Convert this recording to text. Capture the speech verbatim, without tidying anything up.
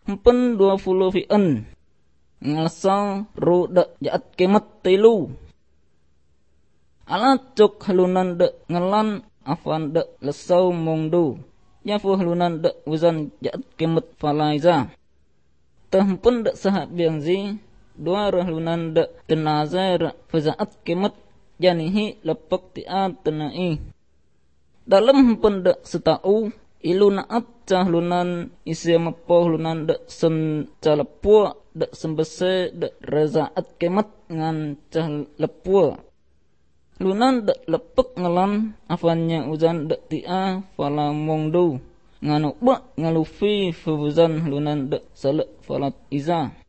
Empen dua puluh fi'an. Ngasal ru dak jaat kemat telu. Ala cuk halunan dak ngelan afan dak lesau mongdu. Yafu halunan dak wazan jaat kemat falaiza. Tahmpun dak sahat biangzi. Dua halunan dak tenazar fazaat kemat janihi lepak ti'at tenai. Dalam pun dak setau ilu naat cahlunan isi mapo lunan dak sen calepua dak sembese dak razaat kemat ngan cah lepua. Lunan dak lepek ngelan afannya uzan dak ti'a fala mongdu nganu bak ngalufi fuzan lunan dak salak falat iza.